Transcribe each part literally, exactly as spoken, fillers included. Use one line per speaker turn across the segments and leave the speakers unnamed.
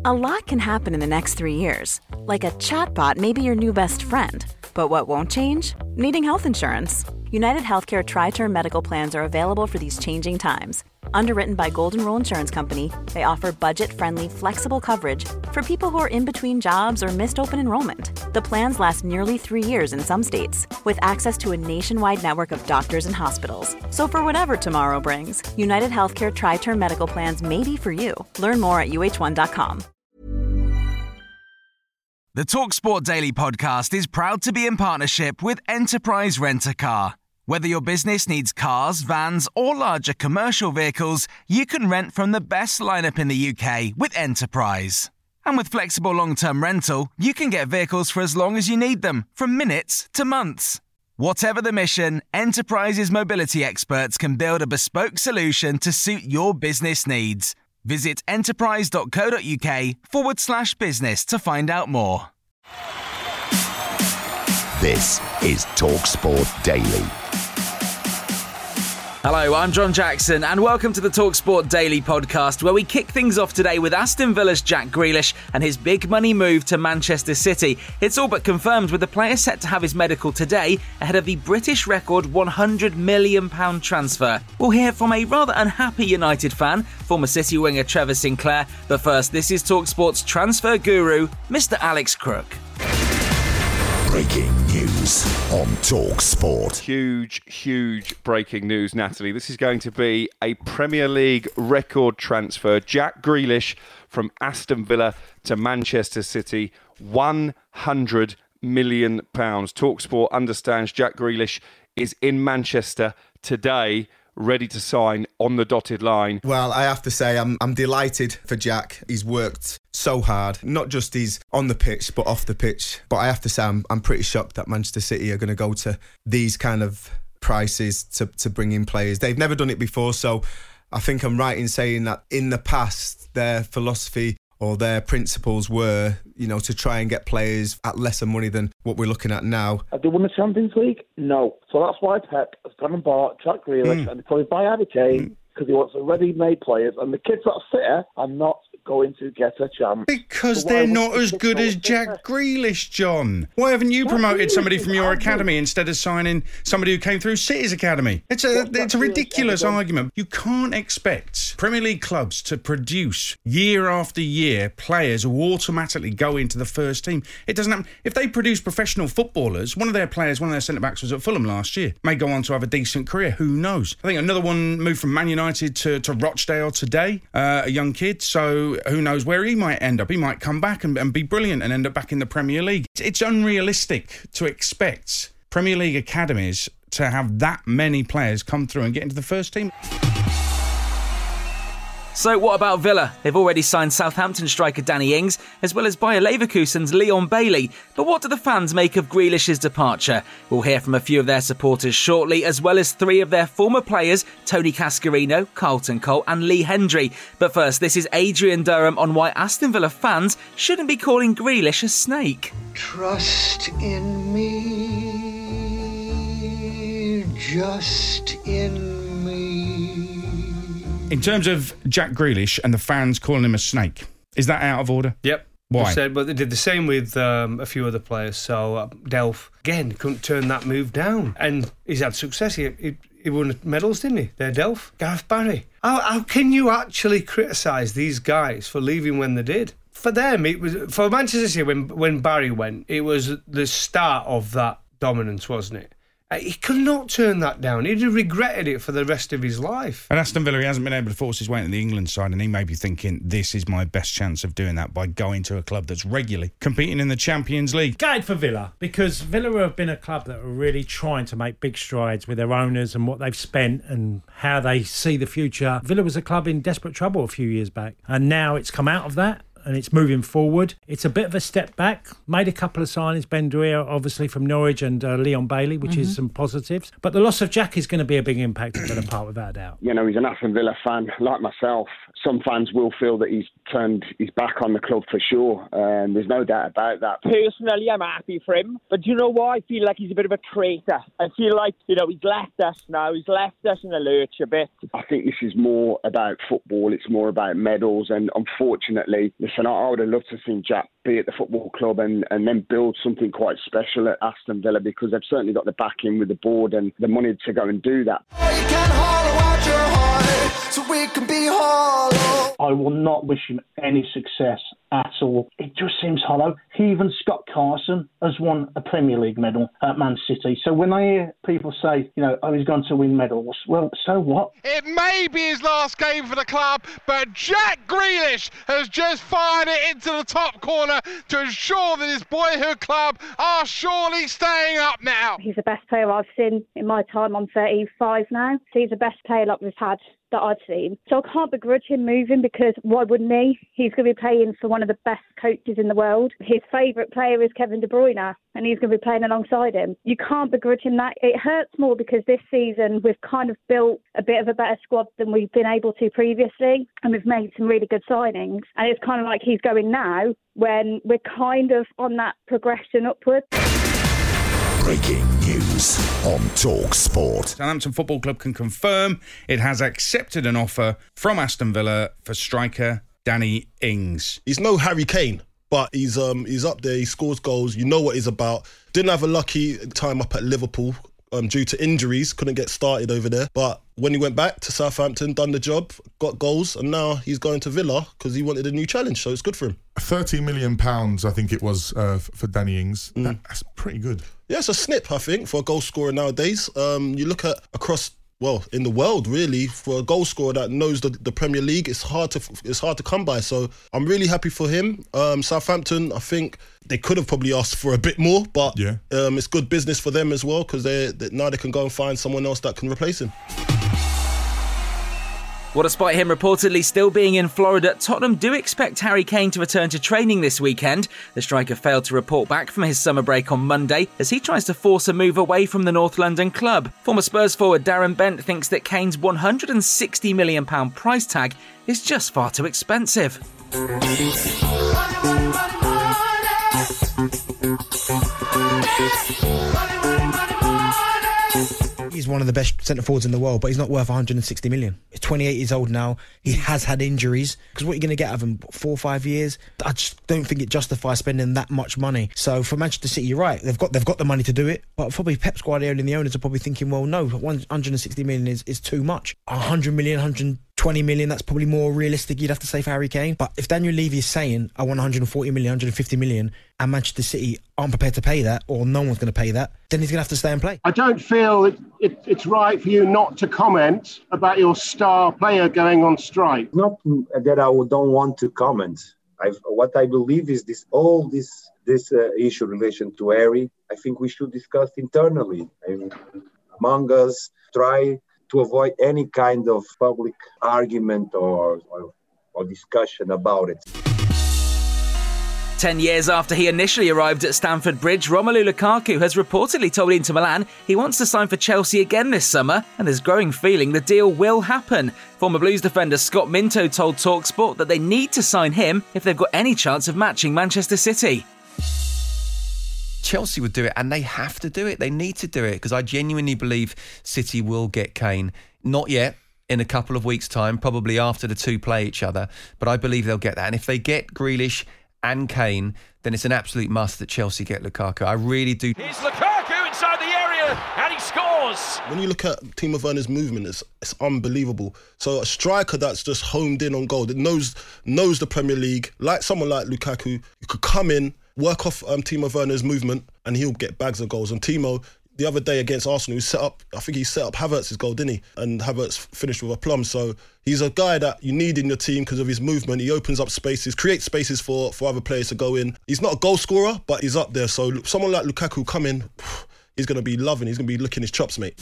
A lot can happen in the next three years. Like a chatbot may be your new best friend. But what won't change? Needing health insurance. United Healthcare Tri-Term Medical Plans are available for these changing times. Underwritten by Golden Rule Insurance Company, they offer budget-friendly, flexible coverage for people who are in between jobs or missed open enrollment. The plans last nearly three years in some states, with access to a nationwide network of doctors and hospitals. So for whatever tomorrow brings, United Healthcare Tri-Term Medical Plans may be for you. Learn more at U H one dot com.
The TalkSport Daily podcast is proud to be in partnership with Enterprise Rent-A-Car. Whether your business needs cars, vans, or larger commercial vehicles, you can rent from the best lineup in the U K with Enterprise. And with flexible long-term rental, you can get vehicles for as long as you need them, from minutes to months. Whatever the mission, Enterprise's mobility experts can build a bespoke solution to suit your business needs. Visit enterprise.co.uk forward slash business to find out more.
This is TalkSport Daily.
Hello, I'm John Jackson and welcome to the TalkSport Daily podcast, where we kick things off today with Aston Villa's Jack Grealish and his big money move to Manchester City. It's all but confirmed, with the player set to have his medical today ahead of the British record one hundred million pounds transfer. We'll hear from a rather unhappy United fan, former City winger Trevor Sinclair, but first, this is TalkSport's transfer guru, Mister Alex Crook.
Breaking news on TalkSport.
Huge, huge breaking news, Natalie. This is going to be a Premier League record transfer. Jack Grealish from Aston Villa to Manchester City, one hundred million pounds. TalkSport understands Jack Grealish is in Manchester today, ready to sign on the dotted line.
Well, I have to say, I'm I'm delighted for Jack. He's worked so hard, not just he's on the pitch, but off the pitch. But I have to say, I'm I'm pretty shocked that Manchester City are going to go to these kind of prices to, to bring in players. They've never done it before, so I think I'm right in saying that in the past, their philosophy or their principles were, you know, to try and get players at lesser money than what we're looking at now.
Have they won the Champions League? No. So that's why Pep has gone and bought Jack Grealish mm. and they probably buy Harry Kane because mm. he wants ready-made players, and the kids that are fitter are not going to get a chance.
Because so they're not as good as Jack Grealish, John. Why haven't you Jack promoted Grealish somebody from your academy good. instead of signing somebody who came through City's academy? It's a What's it's a ridiculous argument. You can't expect Premier League clubs to produce year after year players who automatically go into the first team. It doesn't happen. If they produce professional footballers, one of their players, one of their centre-backs was at Fulham last year, may go on to have a decent career. Who knows? I think another one moved from Man United to, to Rochdale today, uh, a young kid. So who knows where he might end up? He might come back and, and be brilliant and end up back in the Premier League. It's unrealistic to expect Premier League academies to have that many players come through and get into the first team.
So what about Villa? They've already signed Southampton striker Danny Ings, as well as Bayer Leverkusen's Leon Bailey. But what do the fans make of Grealish's departure? We'll hear from a few of their supporters shortly, as well as three of their former players, Tony Cascarino, Carlton Cole and Lee Hendry. But first, this is Adrian Durham on why Aston Villa fans shouldn't be calling Grealish a snake.
Trust in me, just in me.
In terms of Jack Grealish and the fans calling him a snake, is that out of order?
Yep.
Why?
Said, but they did the same with um, a few other players. So uh, Delph, again, couldn't turn that move down. And he's had success. He, he, he won medals, didn't he? There, Delph. Gareth Barry. How, how can you actually criticise these guys for leaving when they did? For them, it was for Manchester City, when, when Barry went, it was the start of that dominance, wasn't it? He could not turn that down. He'd have regretted it for the rest of his life.
At Aston Villa, he hasn't been able to force his way into the England side, and he may be thinking, this is my best chance of doing that by going to a club that's regularly competing in the Champions League.
Gutted for Villa, because Villa have been a club that are really trying to make big strides with their owners and what they've spent and how they see the future. Villa was a club in desperate trouble a few years back, and now it's come out of that and it's moving forward. It's a bit of a step back. Made a couple of signings, Ben Douier, obviously from Norwich, and uh, Leon Bailey, which mm-hmm. is some positives. But the loss of Jack is going to be a big impact at Villa Park, without a doubt.
You know, he's an Aston Villa fan, like myself. Some fans will feel that he's turned his back on the club for sure, and there's no doubt about that.
Personally, I'm happy for him, but do you know what? I feel like he's a bit of a traitor. I feel like, you know, he's left us now. He's left us in the lurch a bit.
I think this is more about football. It's more about medals, and unfortunately, the
listen, I, I would have loved to have seen Jack be at the football club and, and then build something quite special at Aston Villa, because they've certainly got the backing with the board and the money to go and do that.
So we can be hollow. I will not wish him any success at all. It just seems hollow. Even Scott Carson has won a Premier League medal at Man City. So when I hear people say, you know, oh, he's gone to win medals, well, so what?
It may be his last game for the club, but Jack Grealish has just fired it into the top corner to ensure that his boyhood club are surely staying up now.
He's the best player I've seen in my time. I'm thirty-five now. He's the best player that we've had that I've seen. So I can't begrudge him moving, because why wouldn't he? He's going to be playing for one of the best coaches in the world. His favourite player is Kevin De Bruyne, and he's going to be playing alongside him. You can't begrudge him that. It hurts more because this season we've kind of built a bit of a better squad than we've been able to previously, and we've made some really good signings. And it's kind of like he's going now when we're kind of on that progression upwards.
Breaking news on Talk Sport.
Southampton Football Club can confirm it has accepted an offer from Aston Villa for striker Danny Ings.
He's no Harry Kane, but he's um he's up there. He scores goals. You know what he's about. Didn't have a lucky time up at Liverpool um, due to injuries. Couldn't get started over there. But when he went back to Southampton, done the job, got goals, and now he's going to Villa because he wanted a new challenge. So it's good for him.
thirty million pounds, I think it was, uh, for Danny Ings. Mm. That, that's pretty good.
Yeah, it's a snip, I think, for a goal scorer nowadays. Um, you look at across, well, in the world, really, for a goal scorer that knows the, the Premier League, it's hard to it's hard to come by. So I'm really happy for him. Um, Southampton, I think they could have probably asked for a bit more, but yeah. um, it's good business for them as well, because they, they now they can go and find someone else that can replace him.
Well, despite him reportedly still being in Florida, Tottenham do expect Harry Kane to return to training this weekend. The striker failed to report back from his summer break on Monday as he tries to force a move away from the North London club. Former Spurs forward Darren Bent thinks that Kane's one hundred sixty million pounds price tag is just far too expensive.
He's one of the best centre-forwards in the world, but he's not worth one hundred sixty million. He's twenty-eight years old now. He has had injuries. Because what are you going to get out of him? Four or five years? I just don't think it justifies spending that much money. So for Manchester City, you're right. They've got they've got the money to do it. But probably Pep Guardiola and the owners are probably thinking, well, no, one hundred sixty million is, is too much. one hundred million, one hundred twenty million, that's probably more realistic, you'd have to say, for Harry Kane. But if Daniel Levy is saying, I want one hundred forty million, one hundred fifty million, and Manchester City aren't prepared to pay that, or no one's going to pay that, then he's going to have to stay and play.
I don't feel it, it, it's right for you not to comment about your star player going on strike.
Not that I don't want to comment. I've, what I believe is this all this this uh, issue in relation to Harry, I think we should discuss internally. I mean, among us, try to avoid any kind of public argument or, or, or discussion about it.
Ten years after he initially arrived at Stamford Bridge, Romelu Lukaku has reportedly told Inter Milan he wants to sign for Chelsea again this summer, and there's growing feeling the deal will happen. Former Blues defender Scott Minto told TalkSport that they need to sign him if they've got any chance of matching Manchester City.
Chelsea would do it, and they have to do it. They need to do it, because I genuinely believe City will get Kane. Not yet, in a couple of weeks' time, probably after the two play each other, but I believe they'll get that. And if they get Grealish and Kane, then it's an absolute must that Chelsea get Lukaku. I really do.
Here's Lukaku inside the area, and he scores!
When you look at Timo Werner's movement, it's, it's unbelievable. So a striker that's just homed in on goal, that knows knows the Premier League, like someone like Lukaku, you could come in, work off um, Timo Werner's movement, and he'll get bags of goals. And Timo, the other day against Arsenal, he set up, I think he set up Havertz's goal, didn't he? And Havertz finished with a plum. So he's a guy that you need in your team because of his movement. He opens up spaces, creates spaces for, for other players to go in. He's not a goal scorer, but he's up there. So someone like Lukaku come in, he's going to be loving, he's going to be licking his chops, mate.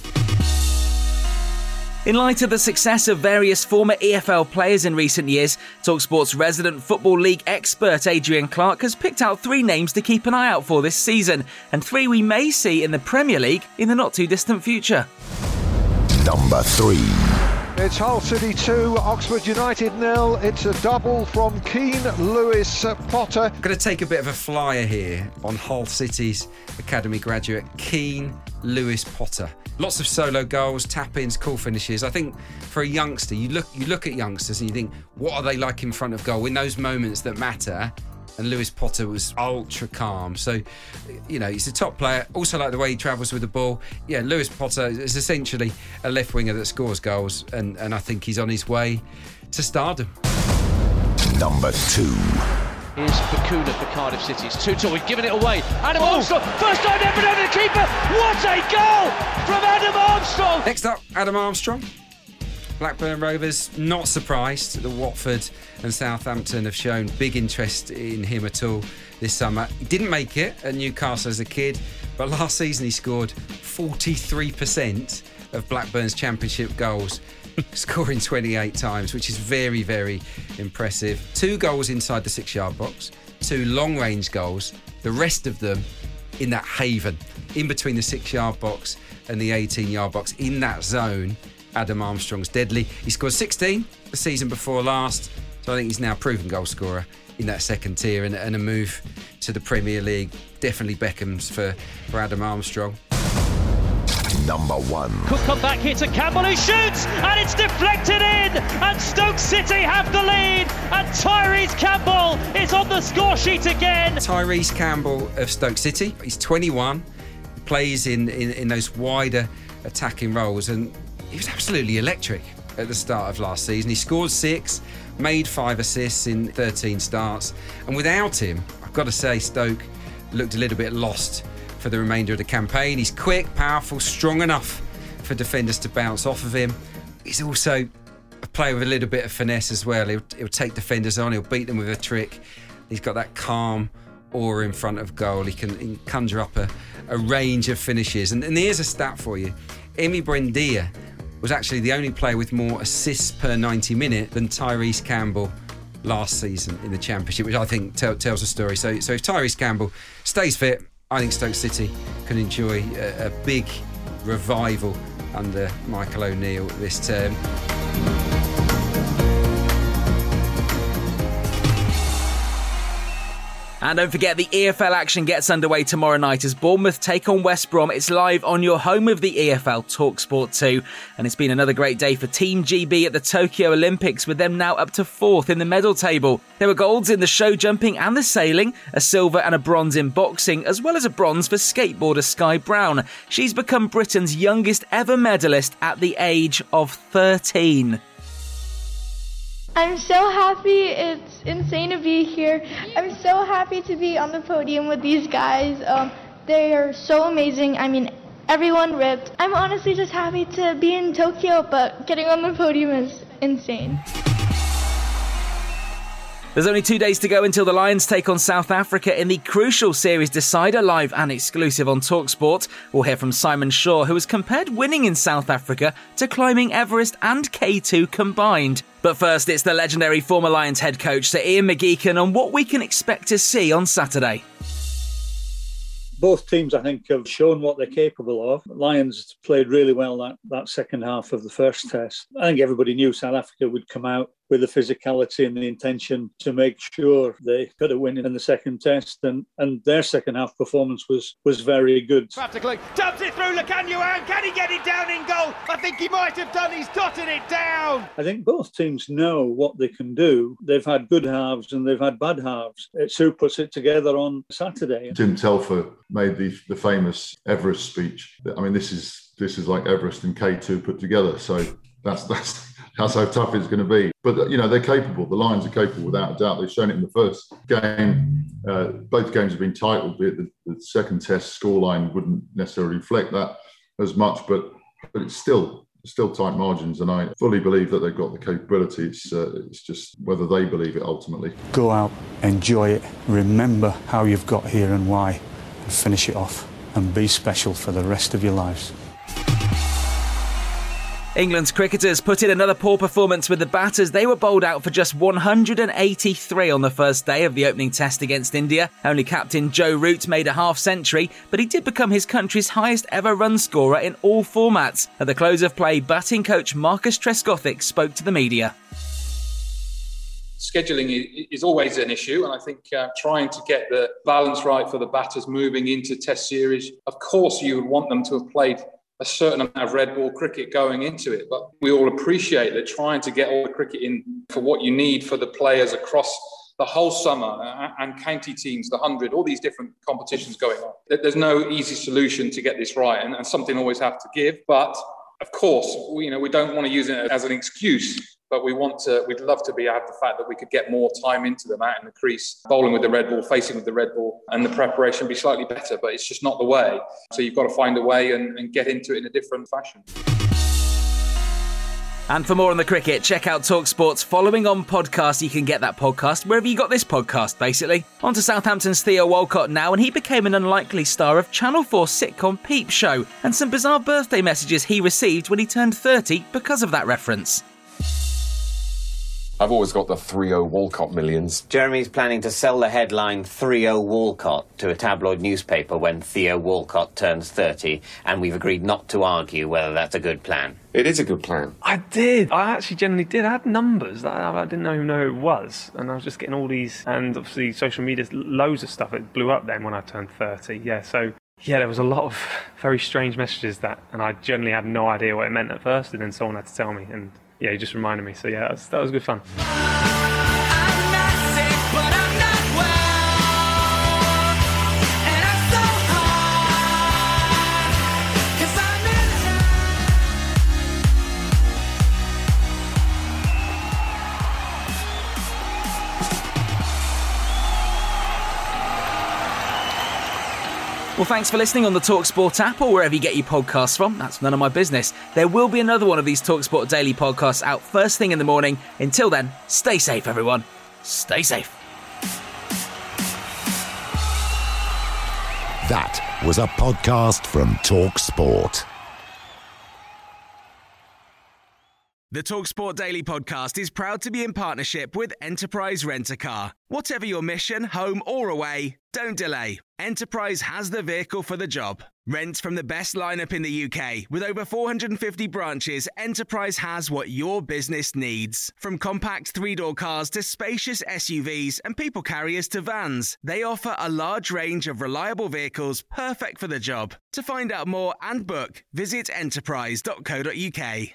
In light of the success of various former E F L players in recent years, TalkSport's resident Football League expert Adrian Clark has picked out three names to keep an eye out for this season, and three we may see in the Premier League in the not-too-distant future.
Number three.
It's Hull City two, Oxford United nil. It's a double from Keane Lewis Potter.
I'm going to take a bit of a flyer here on Hull City's academy graduate, Keane Lewis Potter.
Lots of solo goals, tap-ins, cool finishes. I think for a youngster, you look you look at youngsters and you think, what are they like in front of goal in those moments that matter? And Lewis Potter was ultra calm. So, you know, he's a top player. Also like the way he travels with the ball. Yeah, Lewis Potter is essentially a left winger that scores goals, and, and I think he's on his way to stardom.
Number two.
Here's Bakuna for Cardiff City. It's two two. We've given it away. Adam Armstrong. First time ever over the keeper. What a goal from Adam Armstrong.
Next up, Adam Armstrong. Blackburn Rovers, not surprised that Watford and Southampton have shown big interest in him at all this summer. He didn't make it at Newcastle as a kid, but last season he scored forty-three percent of Blackburn's championship goals, scoring twenty-eight times, which is very, very impressive. Two goals inside the six-yard box, two long-range goals, the rest of them in that haven, in between the six-yard box and the eighteen-yard box, in that zone. Adam Armstrong's deadly. He scored sixteen the season before last, so I think he's now a proven goal scorer in that second tier, and, and a move to the Premier League definitely beckons for, for Adam Armstrong.
Number one.
Could come back here to Campbell, who shoots, and it's deflected in, and Stoke City have the lead, and Tyrese Campbell is on the score sheet again.
Tyrese Campbell of Stoke City, he's twenty-one, plays in, in, in those wider attacking roles, and he was absolutely electric at the start of last season. He scored six, made five assists in thirteen starts, and without him, I've got to say, Stoke looked a little bit lost for the remainder of the campaign. He's quick, powerful, strong enough for defenders to bounce off of him. He's also a player with a little bit of finesse as well. He'll, he'll take defenders on, he'll beat them with a trick. He's got that calm aura in front of goal. He can, he can conjure up a, a range of finishes. And, and here's a stat for you. Emi Buendia was actually the only player with more assists per ninety minute than Tyrese Campbell last season in the Championship, which I think tell, tells a story. So, so if Tyrese Campbell stays fit, I think Stoke City can enjoy a, a big revival under Michael O'Neill this term.
And don't forget, the E F L action gets underway tomorrow night as Bournemouth take on West Brom. It's live on your home of the E F L, TalkSport two. And it's been another great day for Team G B at the Tokyo Olympics, with them now up to fourth in the medal table. There were golds in the show jumping and the sailing, a silver and a bronze in boxing, as well as a bronze for skateboarder Sky Brown. She's become Britain's youngest ever medalist at the age of thirteen.
I'm so happy. It's insane to be here. I'm so happy to be on the podium with these guys. Um, they are so amazing. I mean, everyone ripped. I'm honestly just happy to be in Tokyo, but getting on the podium is insane.
There's only two days to go until the Lions take on South Africa in the crucial series decider, live and exclusive on TalkSport. We'll hear from Simon Shaw, who has compared winning in South Africa to climbing Everest and K two combined. But first, it's the legendary former Lions head coach, Sir Ian McGeechan, on what we can expect to see on Saturday.
Both teams, I think, have shown what they're capable of. Lions played really well that, that second half of the first test. I think everybody knew South Africa would come out with the physicality and the intention to make sure they could have won in the second test, and, and their second half performance was was very good.
Practically dumps it through Lukhanyo, can he get it down in goal? I think he might have done. He's dotted it down.
I think both teams know what they can do. They've had good halves and they've had bad halves. Sue puts it together on Saturday.
Tim Telfer made the the famous Everest speech. I mean, this is this is like Everest and K two put together. So that's that's. That's how tough it's going to be. But, you know, they're capable. The Lions are capable without a doubt. They've shown it in the first game. Uh, both games have been tight, albeit the, the second test scoreline wouldn't necessarily reflect that as much. But but it's still still tight margins, and I fully believe that they've got the capability. It's, uh, it's just whether they believe it ultimately.
Go out, enjoy it, remember how you've got here and why, and finish it off, and be special for the rest of your lives.
England's cricketers put in another poor performance with the batters. They were bowled out for just one hundred eighty-three on the first day of the opening test against India. Only captain Joe Root made a half century, but he did become his country's highest ever run scorer in all formats. At the close of play, batting coach Marcus Trescothick spoke to the media.
Scheduling is always an issue, and I think uh, trying to get the balance right for the batters moving into test series. Of course, you would want them to have played a certain amount of red ball cricket going into it. But we all appreciate that trying to get all the cricket in for what you need for the players across the whole summer and county teams, the hundred, all these different competitions going on. There's no easy solution to get this right, and, and something always have to give. But of course, we, you know, we don't want to use it as an excuse, but we want to, we'd love to be have the fact that we could get more time into them out in the crease, bowling with the red ball, facing with the red ball, and the preparation be slightly better, but it's just not the way. So you've got to find a way and, and get into it in a different fashion.
And for more on the cricket, check out TalkSport's Following On podcast. You can get that podcast wherever you got this podcast, basically. On to Southampton's Theo Walcott now, and he became an unlikely star of Channel four's sitcom Peep Show, and some bizarre birthday messages he received when he turned thirty because of that reference.
I've always got the three oh Walcott millions.
Jeremy's planning to sell the headline three oh Walcott to a tabloid newspaper when Theo Walcott turns thirty, and we've agreed not to argue whether that's a good plan.
It is a good plan.
I did. I actually genuinely did. I had numbers that I, I didn't even know who it was, and I was just getting all these, and obviously social media, loads of stuff. It blew up then when I turned thirty. Yeah, so yeah, there was a lot of very strange messages that, and I generally had no idea what it meant at first, and then someone had to tell me, and yeah, he just reminded me. So yeah, that was, that was good fun.
Well, thanks for listening on the TalkSport app or wherever you get your podcasts from. That's none of my business. There will be another one of these TalkSport Daily podcasts out first thing in the morning. Until then, stay safe, everyone. Stay safe.
That was a podcast from TalkSport.
The TalkSport Daily podcast is proud to be in partnership with Enterprise Rent-A-Car. Whatever your mission, home or away, don't delay. Enterprise has the vehicle for the job. Rent from the best lineup in the U K. With over four hundred fifty branches, Enterprise has what your business needs. From compact three-door cars to spacious S U Vs and people carriers to vans, they offer a large range of reliable vehicles perfect for the job. To find out more and book, visit enterprise dot co dot uk.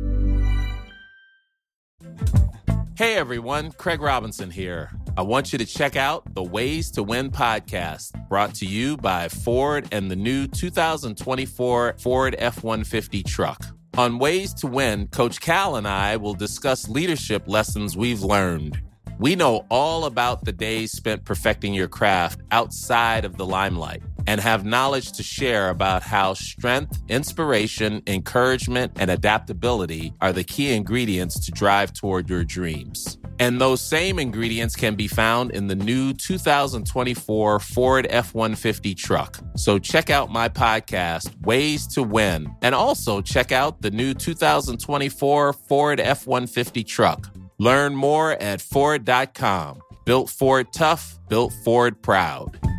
Hey everyone, Craig Robinson here. I want you to check out the Ways to Win podcast, brought to you by Ford and the new two thousand twenty-four Ford F one fifty truck. On Ways to Win, Coach Cal and I will discuss leadership lessons we've learned. We know all about the days spent perfecting your craft outside of the limelight and have knowledge to share about how strength, inspiration, encouragement, and adaptability are the key ingredients to drive toward your dreams. And those same ingredients can be found in the new two thousand twenty-four Ford F one fifty truck. So check out my podcast, Ways to Win, and also check out the new two thousand twenty-four Ford F one fifty truck. Learn more at Ford dot com. Built Ford tough, built Ford proud.